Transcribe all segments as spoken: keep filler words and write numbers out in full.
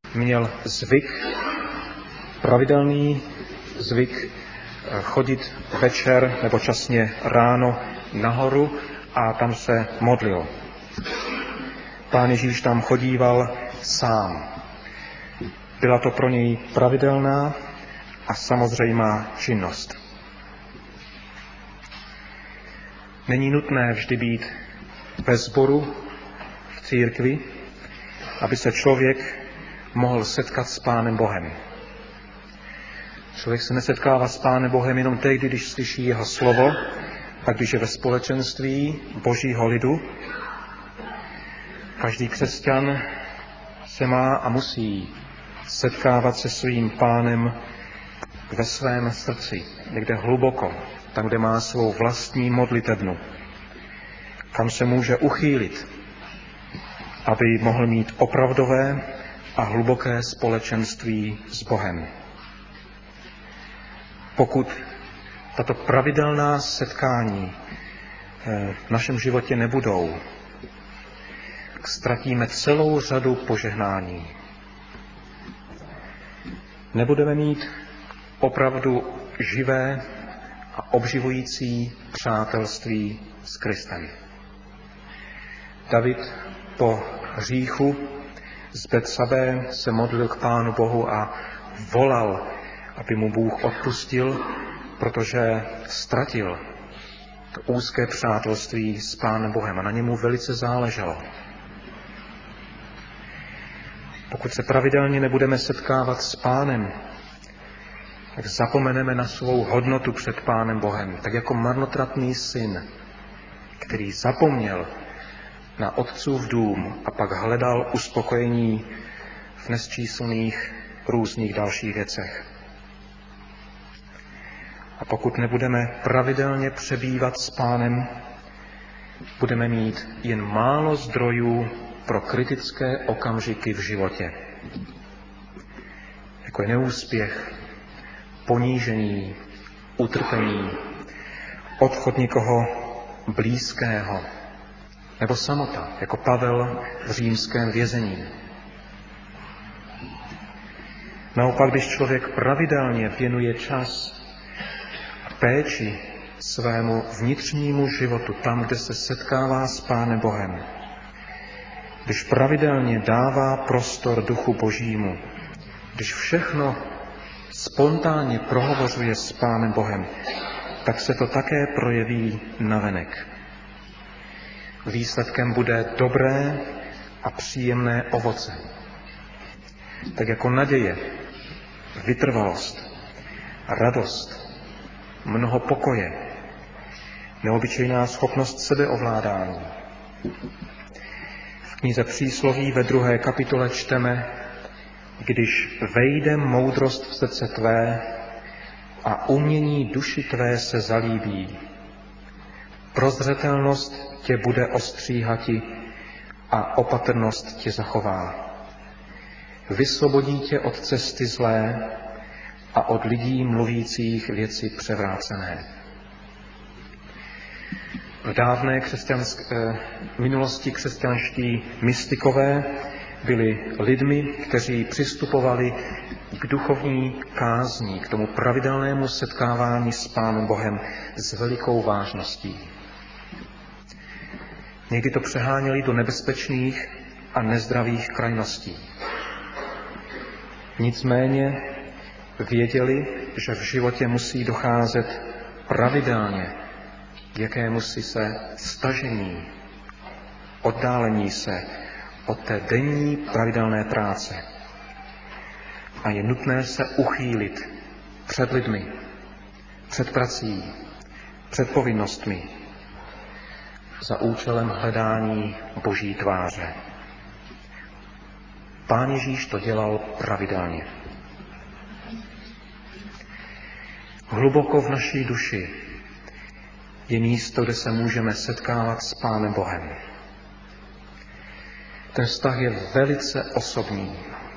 měl zvyk, pravidelný zvyk chodit večer nebo časně ráno nahoru a tam se modlil. Pán Ježíš tam chodíval sám. Byla to pro něj pravidelná a samozřejmá činnost. Není nutné vždy být ve sboru, v církvi, aby se člověk mohl setkat s Pánem Bohem. Člověk se nesetkává s Pánem Bohem jenom tehdy, když slyší jeho slovo a když je ve společenství Božího lidu. Každý křesťan se má a musí setkávat se svým Pánem ve svém srdci, někde hluboko, tam, kde má svou vlastní modlitebnu, kam se může uchýlit, aby mohl mít opravdové a hluboké společenství s Bohem. Pokud tato pravidelná setkání v našem životě nebudou, ztratíme celou řadu požehnání. Nebudeme mít opravdu živé a obživující přátelství s Kristem. David po hříchu z Betsabé se modlil k Pánu Bohu a volal, aby mu Bůh odpustil, protože ztratil to úzké přátelství s Pánem Bohem a na němu velice záleželo. Pokud se pravidelně nebudeme setkávat s Pánem, tak zapomeneme na svou hodnotu před Pánem Bohem, tak jako marnotratný syn, který zapomněl na otcův dům a pak hledal uspokojení v nesčíslných různých dalších věcech. A pokud nebudeme pravidelně přebývat s Pánem, budeme mít jen málo zdrojů pro kritické okamžiky v životě, jako je neúspěch, ponížení, utrpení, odchod někoho blízkého, nebo samota, jako Pavel v římském vězení. Naopak, když člověk pravidelně věnuje čas a péči svému vnitřnímu životu tam, kde se setkává s Pánem Bohem, když pravidelně dává prostor Duchu Božímu, když všechno spontánně prohovořuje s Pánem Bohem, tak se to také projeví navenek. Výsledkem bude dobré a příjemné ovoce. Tak jako naděje, vytrvalost, radost, mnoho pokoje, neobyčejná schopnost sebeovládání. V knize Přísloví ve druhé kapitole čteme: Když vejde moudrost v srdce tvé a umění duši tvé se zalíbí, prozřetelnost tě bude ostříhati a opatrnost tě zachová. Vysvobodí tě od cesty zlé a od lidí mluvících věci převrácené. V dávné křesťanské minulosti křesťanští mystikové byli lidmi, kteří přistupovali k duchovní kázni, k tomu pravidelnému setkávání s Pánem Bohem s velikou vážností. Někdy to přeháněli do nebezpečných a nezdravých krajností. Nicméně věděli, že v životě musí docházet pravidelně k jakémusi se stažení, oddálení se od té denní pravidelné práce. A je nutné se uchýlit před lidmi, před prací, před povinnostmi, za účelem hledání Boží tváře. Pán Ježíš to dělal pravidelně. Hluboko v naší duši je místo, kde se můžeme setkávat s Pánem Bohem. Ten vztah je velice osobní.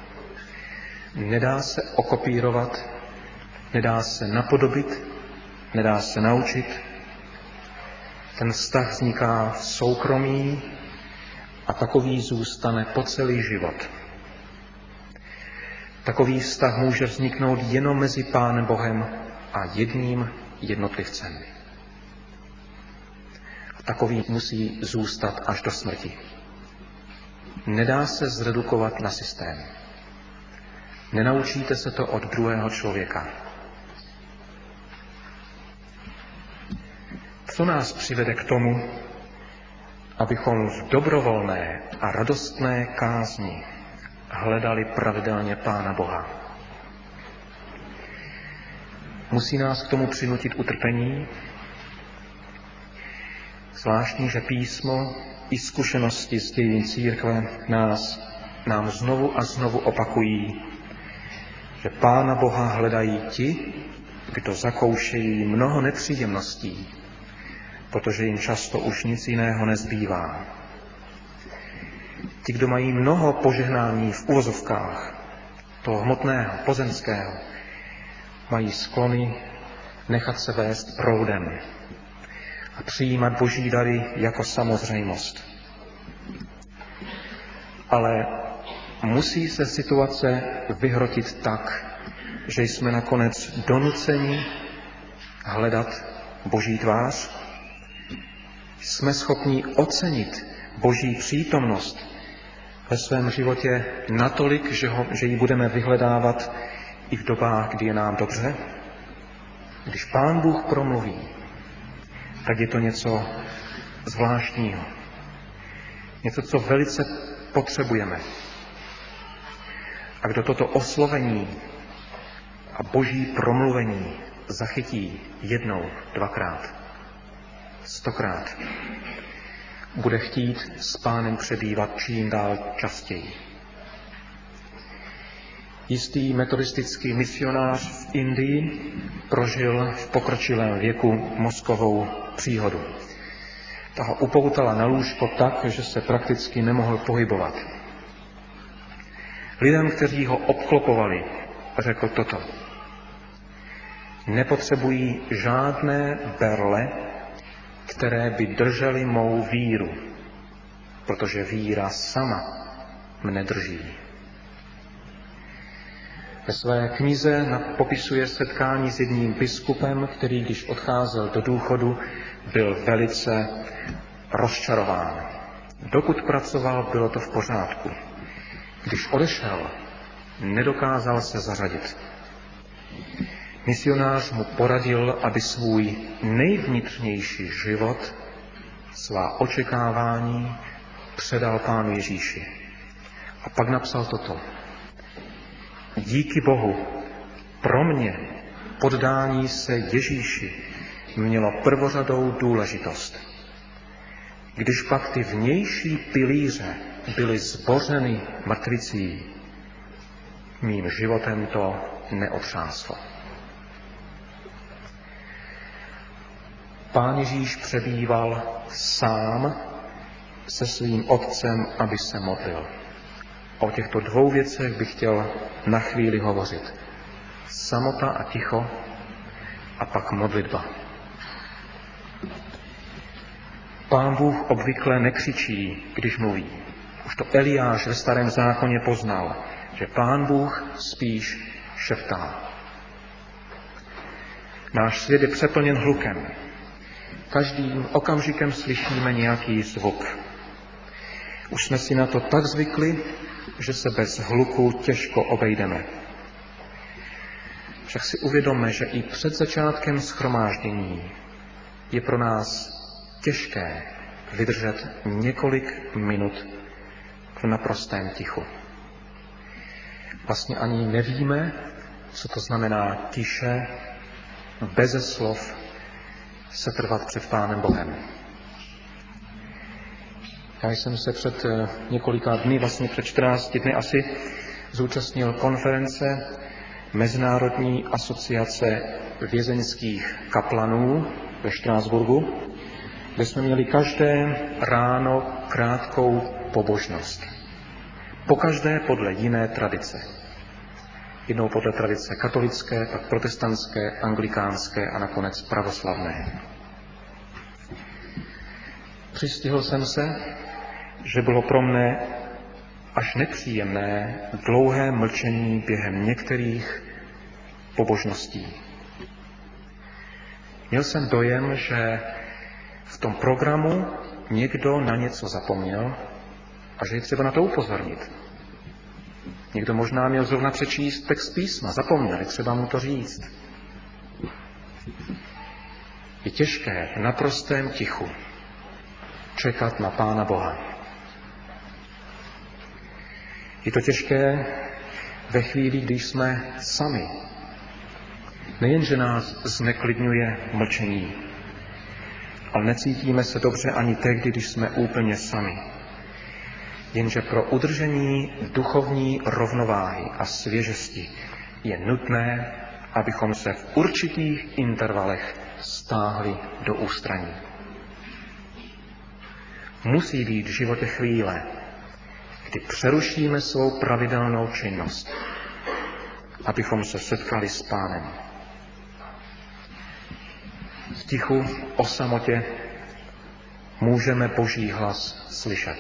Nedá se okopírovat, nedá se napodobit, nedá se naučit. Ten vztah vzniká v soukromí a takový zůstane po celý život. Takový vztah může vzniknout jenom mezi Pánem Bohem a jedním jednotlivcem. A takový musí zůstat až do smrti. Nedá se zredukovat na systém. Nenaučíte se to od druhého člověka. Co nás přivede k tomu, abychom v dobrovolné a radostné kázni hledali pravidelně Pána Boha? Musí nás k tomu přinutit utrpení, zvláštní, že písmo i zkušenosti z dějin církve nás, nám znovu a znovu opakují, že Pána Boha hledají ti, kdo zakoušejí mnoho nepříjemností, protože jim často už nic jiného nezbývá. Ti, kdo mají mnoho požehnání v uvozovkách, toho hmotného, pozemského, mají sklony nechat se vést proudem a přijímat boží dary jako samozřejmost. Ale musí se situace vyhrotit tak, že jsme nakonec donuceni hledat boží tvář. Jsme schopni ocenit boží přítomnost ve svém životě natolik, že, ho, že ji budeme vyhledávat i v dobách, kdy je nám dobře. Když Pán Bůh promluví, tak je to něco zvláštního. Něco, co velice potřebujeme. A kdo toto oslovení a boží promluvení zachytí jednou, dvakrát, stokrát, bude chtít s Pánem přebývat čím dál častěji. Jistý metodistický misionář v Indii prožil v pokročilém věku mozkovou příhodu. Ta ho upoutala na lůžko tak, že se prakticky nemohl pohybovat. Lidem, kteří ho obklopovali, řekl toto. Nepotřebují žádné berle, které by držely mou víru, protože víra sama mne drží. Ve své knize popisuje setkání s jedním biskupem, který, když odcházel do důchodu, byl velice rozčarován. Dokud pracoval, bylo to v pořádku. Když odešel, nedokázal se zařadit. Misionář mu poradil, aby svůj nejvnitřnější život, svá očekávání předal Pánu Ježíši. A pak napsal toto. Díky Bohu, pro mě poddání se Ježíši mělo prvořadou důležitost. Když pak ty vnější pilíře byly zbořeny mrtvicí, mým životem to neotřáslo. Pán Ježíš přebýval sám se svým otcem, aby se modlil. O těchto dvou věcech bych chtěl na chvíli hovořit. Samota a ticho a pak modlitba. Pán Bůh obvykle nekřičí, když mluví. Už to Eliáš ve Starém zákoně poznal, že Pán Bůh spíš šeptá. Náš svět je přeplněn hlukem. Každým okamžikem slyšíme nějaký zvuk. Už jsme si na to tak zvykli, že se bez hluku těžko obejdeme. Však si uvědomme, že i před začátkem shromáždění je pro nás těžké vydržet několik minut v naprostém tichu. Vlastně ani nevíme, co to znamená tiše, beze slov, setrvat před Pánem Bohem. Já jsem se před několika dny, vlastně před čtrnácti dny asi, zúčastnil konference Mezinárodní asociace vězeňských kaplanů ve Štrásburgu, kde jsme měli každé ráno krátkou pobožnost. Pokaždé podle jiné tradice. Jednou podle tradice katolické, pak protestantské, anglikánské a nakonec pravoslavné. Přistihl jsem se, že bylo pro mne až nepříjemné dlouhé mlčení během některých pobožností. Měl jsem dojem, že v tom programu někdo na něco zapomněl a že je třeba na to upozornit. Někdo možná měl zrovna přečíst text písma, zapomněl, je třeba mu to říct. Je těžké v naprostém tichu čekat na Pána Boha. Je to těžké ve chvíli, když jsme sami. Nejenže nás zneklidňuje mlčení, ale necítíme se dobře ani tehdy, když jsme úplně sami. Jenže pro udržení duchovní rovnováhy a svěžesti je nutné, abychom se v určitých intervalech stáhli do ústraní. Musí být v životě chvíle, kdy přerušíme svou pravidelnou činnost, abychom se setkali s Pánem. V tichu, o samotě můžeme Boží hlas slyšet.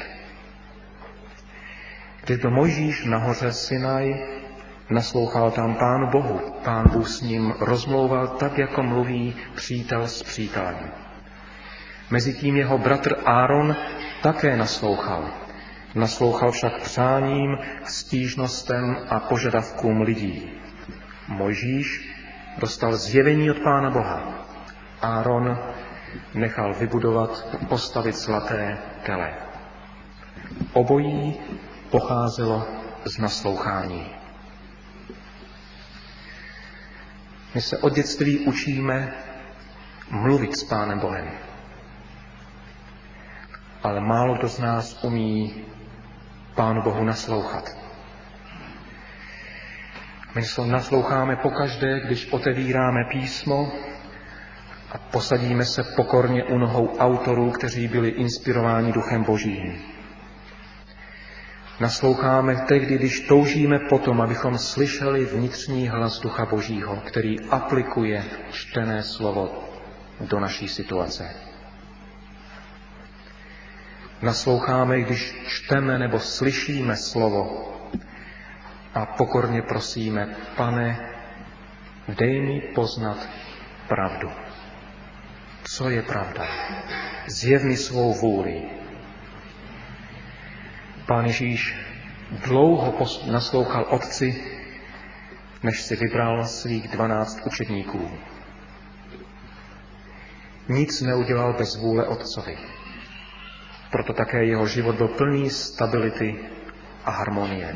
Když byl Mojžíš nahoře Sinaj, naslouchal tam Pánu Bohu. Pán Bůh s ním rozmlouval tak, jako mluví přítel s přítelem. Mezitím jeho bratr Áron také naslouchal. Naslouchal však přáním, stížnostem a požadavkům lidí. Mojžíš dostal zjevení od Pána Boha. Áron nechal vybudovat, postavit zlaté tele. Obojí pocházelo z naslouchání. My se od dětství učíme mluvit s Pánem Bohem. Ale málo kdo z nás umí Pánu Bohu naslouchat. My nasloucháme pokaždé, když otevíráme písmo a posadíme se pokorně u nohou autorů, kteří byli inspirováni Duchem Božím. Nasloucháme tehdy, když toužíme potom, abychom slyšeli vnitřní hlas Ducha Božího, který aplikuje čtené slovo do naší situace. Nasloucháme, když čteme nebo slyšíme slovo a pokorně prosíme, Pane, dej mi poznat pravdu. Co je pravda? Zjev mi svou vůli. Pán Ježíš dlouho naslouchal Otci, než si vybral svých dvanáct učedníků. Nic neudělal bez vůle Otcovi. Proto také jeho život byl plný stability a harmonie.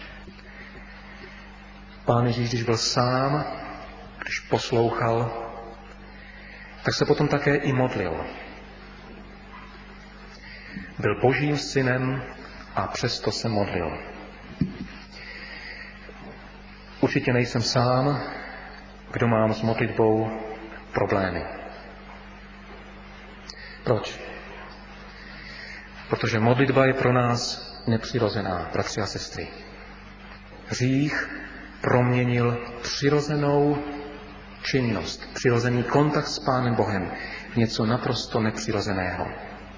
Pán Ježíš, když byl sám, když poslouchal, tak se potom také i modlil. Byl Božím synem a přesto se modlil. Určitě nejsem sám, kdo mám s modlitbou problémy. Proč? Protože modlitba je pro nás nepřirozená, bratři a sestry. Hřích proměnil přirozenou činnost, přirozený kontakt s Pánem Bohem v něco naprosto nepřirozeného.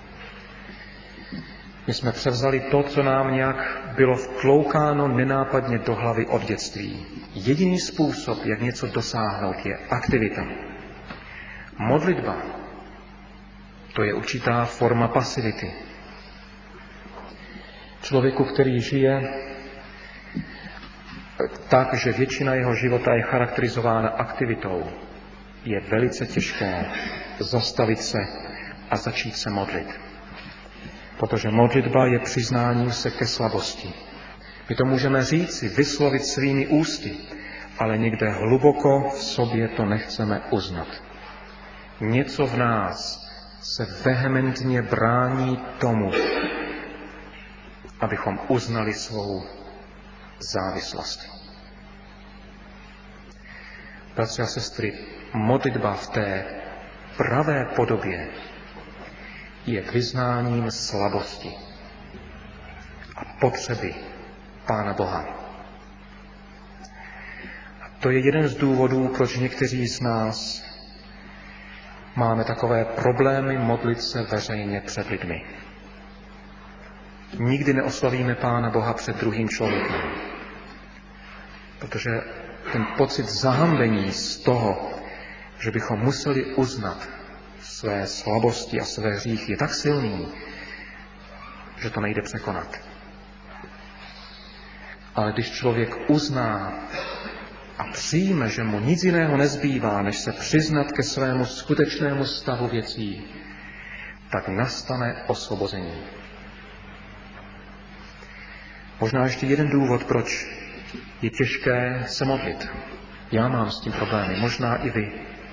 My jsme převzali to, co nám nějak bylo vtloukáno nenápadně do hlavy od dětství. Jediný způsob, jak něco dosáhnout, je aktivita. Modlitba, to je určitá forma pasivity. Člověku, který žije tak, že většina jeho života je charakterizována aktivitou, je velice těžké zastavit se a začít se modlit. Protože modlitba je přiznáním se ke slabosti. My to můžeme říci, vyslovit svými ústy, ale někde hluboko v sobě to nechceme uznat. Něco v nás se vehementně brání tomu, abychom uznali svou závislost. Bratři a sestry, modlitba v té pravé podobě je vyznáním slabosti a potřeby Pána Boha. A to je jeden z důvodů, proč někteří z nás máme takové problémy modlit se veřejně před lidmi. nikdy neoslavíme Pána Boha před druhým člověkem. Protože ten pocit zahambení z toho, že bychom museli uznat své slabosti a své hříchy, je tak silný, že to nejde překonat. Ale když člověk uzná a přijme, že mu nic jiného nezbývá, než se přiznat ke svému skutečnému stavu věcí, tak nastane osvobození. Možná ještě jeden důvod, proč je těžké se modlit. Já mám s tím problémy, možná i vy.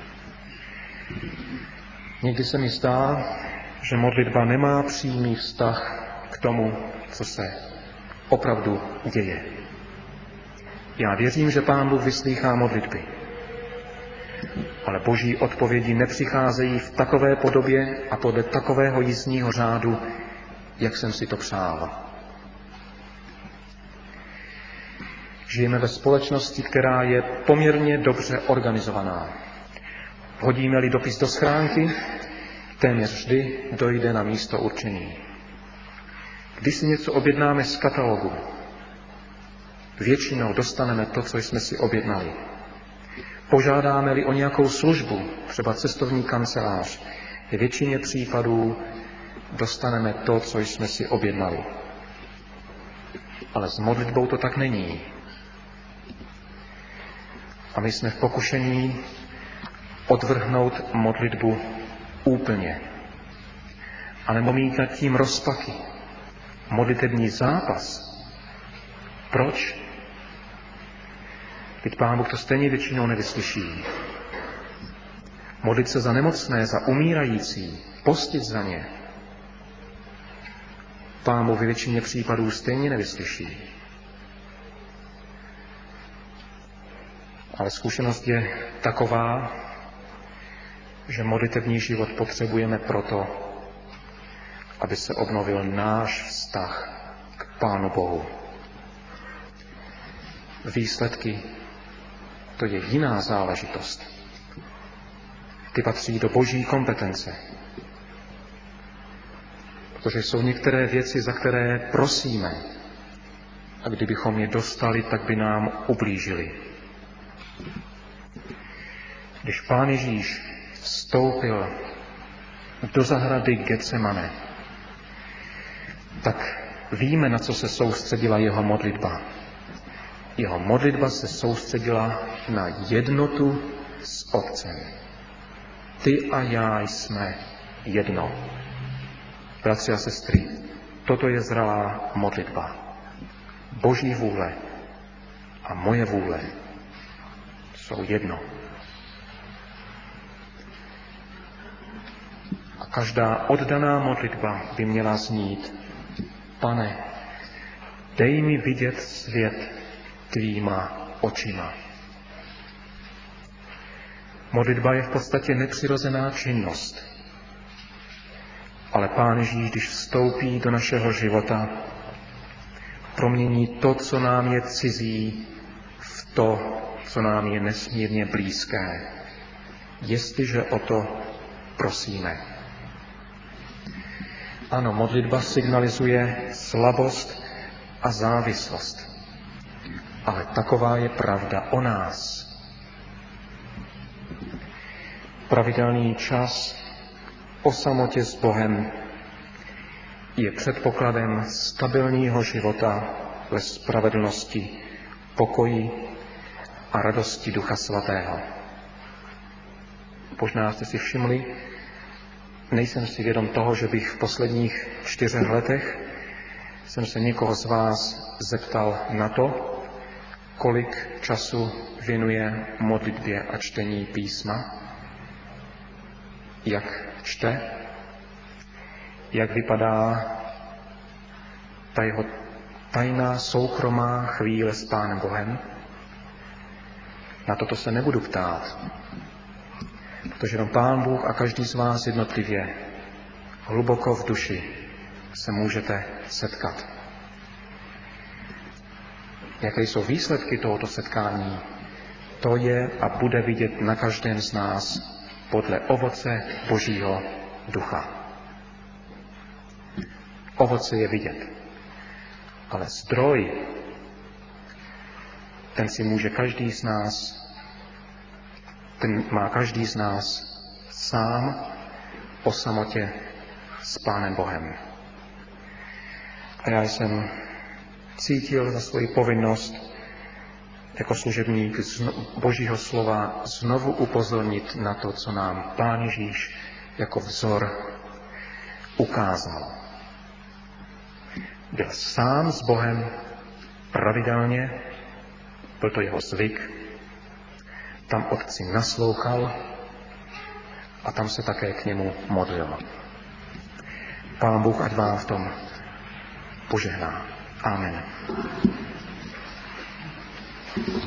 Někdy se mi zdá, že modlitba nemá přímý vztah k tomu, co se opravdu děje. Já věřím, že Pán Bůh vyslýchá modlitby. Ale Boží odpovědi nepřicházejí v takové podobě a podle takového jízdního řádu, jak jsem si to přál. Žijeme ve společnosti, která je poměrně dobře organizovaná. Hodíme-li dopis do schránky, téměř vždy dojde na místo určení. Když si něco objednáme z katalogu, většinou dostaneme to, co jsme si objednali. Požádáme-li o nějakou službu, třeba cestovní kancelář, v většině případů dostaneme to, co jsme si objednali. Ale s modlitbou to tak není. A my jsme v pokušení odvrhnout modlitbu úplně. A nebo mít nad tím rozpaky. Modlitební zápas. Proč? Teď Pán Bůh to stejně většinou nevyslyší. Modlit se za nemocné, za umírající, postit za ně. Pán Bůh ve většině případů stejně nevyslyší. Ale zkušenost je taková, že modlitevní život potřebujeme proto, aby se obnovil náš vztah k Pánu Bohu. Výsledky, to je jiná záležitost. Ty patří do Boží kompetence. Protože jsou některé věci, za které prosíme. A kdybychom je dostali, tak by nám ublížili. Když Pán Ježíš vstoupil do zahrady Getsemane, tak víme, na co se soustředila jeho modlitba. Jeho modlitba se soustředila na jednotu s Otcem. Ty a já jsme jedno. Bratři a sestry, toto je zralá modlitba. Boží vůle a moje vůle jsou jedno. A každá oddaná modlitba by měla znít: Pane, dej mi vidět svět tvýma očima. Modlitba je v podstatě nepřirozená činnost. Ale Pán Ježíš, když vstoupí do našeho života, promění to, co nám je cizí, v to, co nám je nesmírně blízké, jestliže o to prosíme. Ano, modlitba signalizuje slabost a závislost. Ale taková je pravda o nás. Pravidelný čas o samotě s Bohem je předpokladem stabilního života ve spravedlnosti, pokoji a radosti Ducha Svatého. Možná jste si všimli, nejsem si vědom toho, že bych v posledních čtyřech letech jsem se někoho z vás zeptal na to, kolik času věnuje modlitbě a čtení písma, jak čte, jak vypadá ta jeho tajná soukromá chvíle s Pánem Bohem. Na toto se nebudu ptát, protože jenom Pán Bůh a každý z vás jednotlivě hluboko v duši se můžete setkat. Jaké jsou výsledky tohoto setkání, to je a bude vidět na každém z nás podle ovoce Božího ducha. Ovoce je vidět. Ale zdroj, ten si může každý z nás, ten má každý z nás sám o samotě s Pánem Bohem. A já jsem cítil za svoji povinnost jako služebník Božího slova znovu upozornit na to, co nám Pán Ježíš jako vzor ukázal. Byl sám s Bohem pravidelně, byl to jeho zvyk, tam Otci naslouchal a tam se také k němu modlil. Pán Bůh ať vám v tom požehná. Amen.